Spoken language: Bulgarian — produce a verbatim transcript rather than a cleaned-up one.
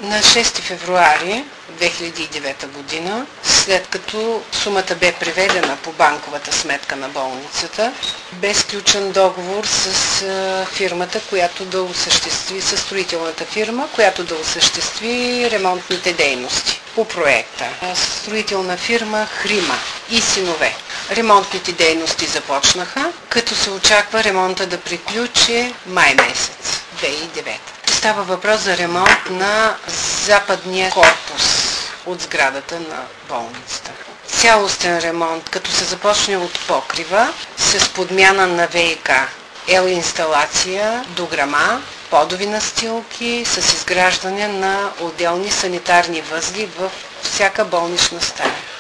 На шести февруари две хиляди и девета година, след като сумата бе преведена по банковата сметка на болницата, бе сключен договор с фирмата, която да осъществи, със строителната фирма, която да осъществи ремонтните дейности по проекта. Строителна фирма Хрима и синове. Ремонтните дейности започнаха, като се очаква ремонта да приключи май месец две хиляди и девета. Става въпрос за ремонт на западния корпус от сградата на болницата. Цялостен ремонт, като се започне от покрива, с подмяна на ВиК, ел инсталация, дограма, подови настилки, с изграждане на отделни санитарни възли във всяка болнична стая.